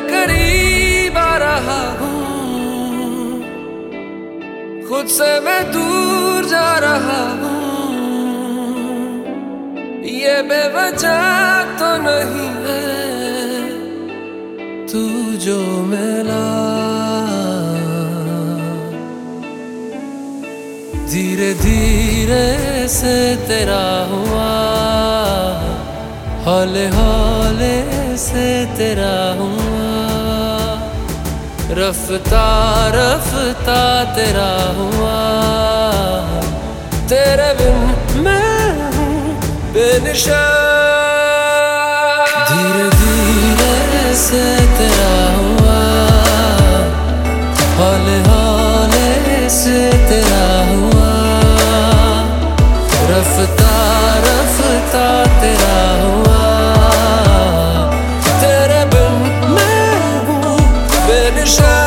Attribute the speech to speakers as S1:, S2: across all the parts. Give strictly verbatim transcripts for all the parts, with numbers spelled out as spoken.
S1: करीब आ रहा हूँ, खुद से मैं दूर जा रहा हूँ। ये बेवजह तो नहीं है तू जो मिला, धीरे धीरे से तेरा हुआ, हौले हौले से तेरा हुआ, रफ्ता रफ्ता तेरा हुआ। तेरे बिन मैं हूँ बेनिशान, धीरे धीरे से तेरा हुआ, हौले हौले से तेरा हुआ, रफ्ता रफ्ता तेरा हुआ। तेरे बिन मैं हूँ बेनिशान।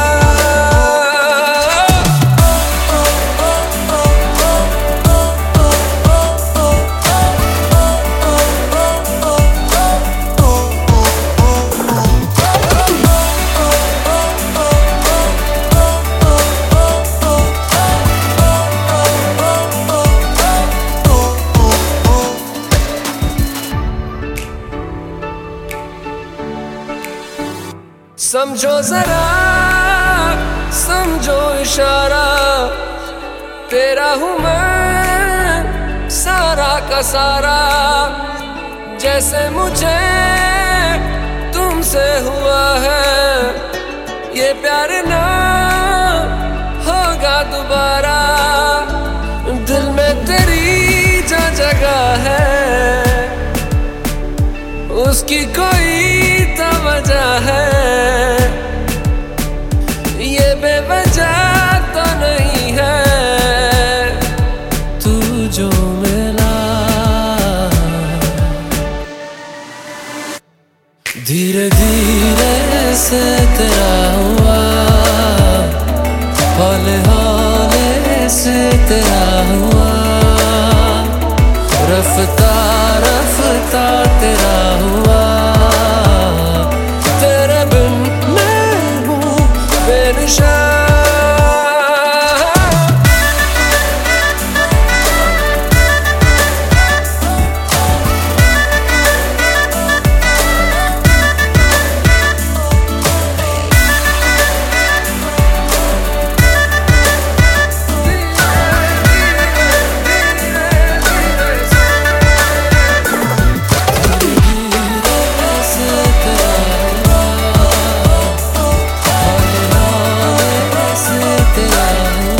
S1: समझो जरा समझो इशारा, तेरा हूँ मैं सारा का सारा। जैसे मुझे तुमसे हुआ है, ये प्यार ना होगा दोबारा। दिल में तेरी जो जगह है, उसकी कोई तो वजह है। ये बेवजह तो नहीं है तू जो मिला, धीरे धीरे से तेरा हुआ, हौले हौले से तेरा हुआ, रफ्ता रफ्ता तेरा हुआ। तेरे बिन मैं हूँ बेनिशान।
S2: तेरा